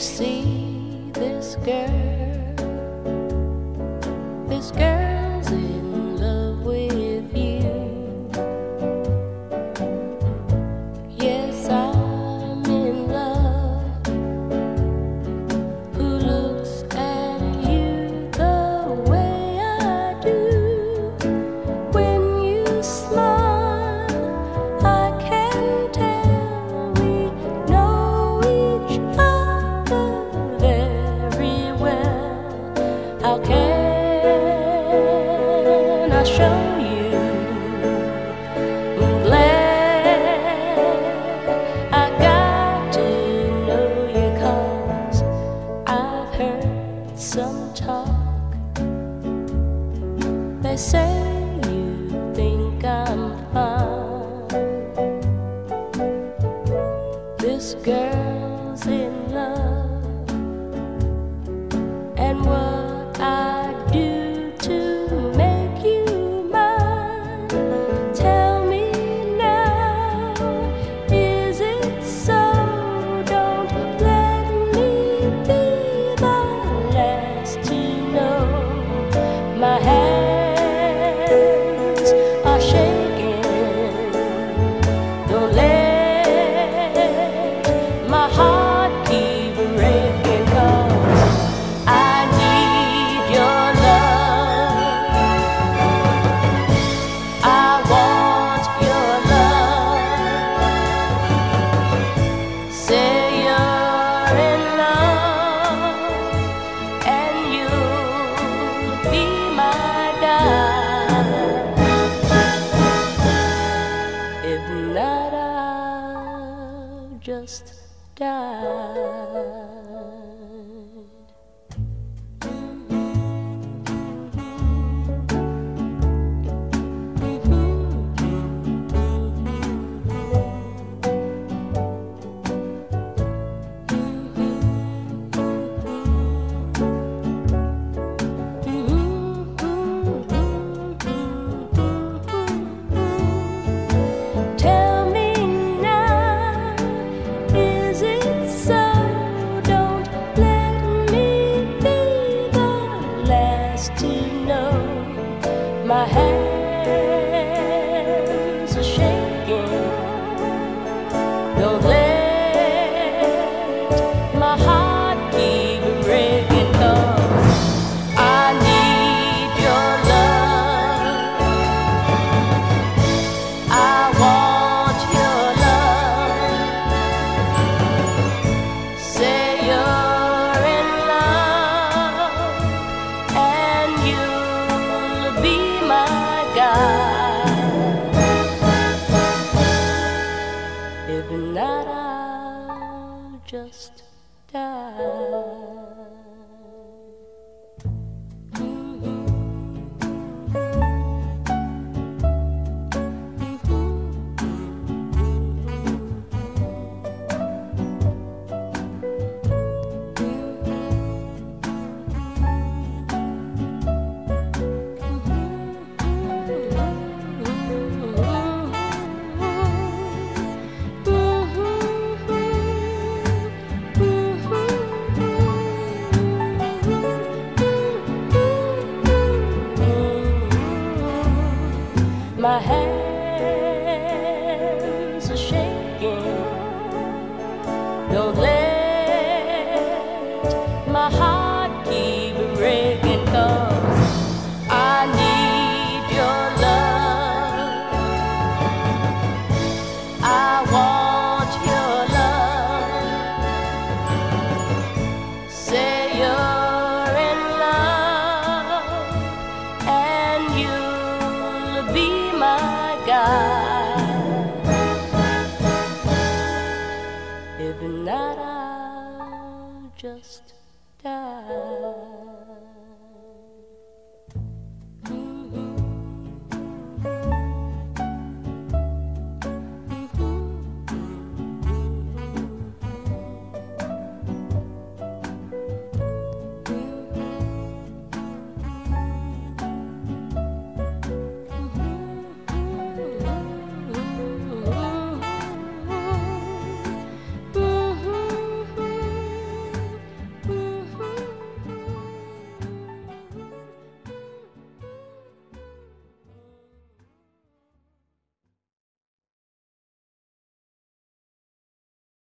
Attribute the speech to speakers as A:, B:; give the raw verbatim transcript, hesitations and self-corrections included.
A: see this girl, this girl's in love with you. Yes, I'm in love. Who looks at you the way I do? When you smile, I can tell we know each other very well. How can I show you? I'm glad I got to know you, 'cause I've heard some talk. They say you think I'm fine. This girl's in love, and what I do to make you mine? Tell me now, is it so? Don't let me be the last to know. My hands are shaking. Don't let my heart keep breaking, 'cause I need your love. I want your love. Say you're in love, and you'll be my guide. If not, I'll just die. Tell me now, is it so? Don't let me be the last to know. My hands are shaking. Don't let my heart keep breaking, 'cause I need your love. I want your love. Say you're in love, and you'll be my guide. If not, I'll just die. My hands are shaking. Don't let my heart keep breaking, 'cause I need your love. I want your love. Say you're in love, and you'll be my guide. If not, I'll just die.